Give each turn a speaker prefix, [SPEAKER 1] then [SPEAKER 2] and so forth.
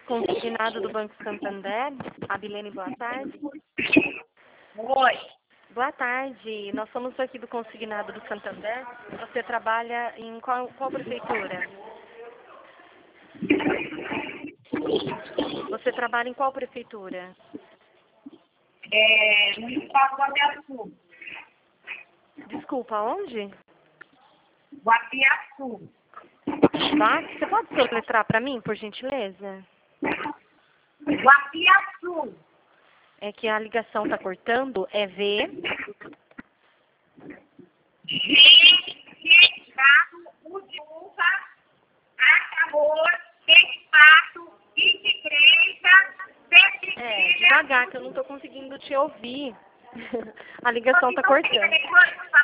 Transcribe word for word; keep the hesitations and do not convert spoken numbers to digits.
[SPEAKER 1] Consignado do Banco Santander. Abilene, boa tarde.
[SPEAKER 2] Oi.
[SPEAKER 1] Boa tarde. Nós somos aqui do Consignado do Santander. Você trabalha em qual, qual prefeitura? Você trabalha em qual prefeitura?
[SPEAKER 2] É, no estado do Guapiaçu.
[SPEAKER 1] Desculpa, onde?
[SPEAKER 2] Guapiaçu.
[SPEAKER 1] Tá? Você pode soletrar para mim, por gentileza?
[SPEAKER 2] Guapiaçu.
[SPEAKER 1] É que a ligação está cortando. É V.
[SPEAKER 2] G, G de gato, U de uva, A de amor, T de pato, I de igreja, C de
[SPEAKER 1] É,
[SPEAKER 2] igreja.
[SPEAKER 1] devagar, que eu não estou conseguindo te ouvir. A ligação está cortando.